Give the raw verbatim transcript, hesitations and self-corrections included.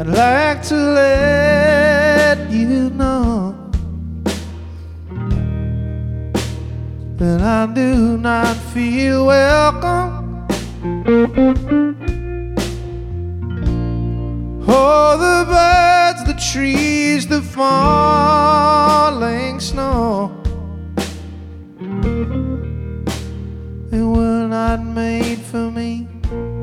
I'd like to let you know that I do not feel welcome. Oh, the birds, the trees, the farm,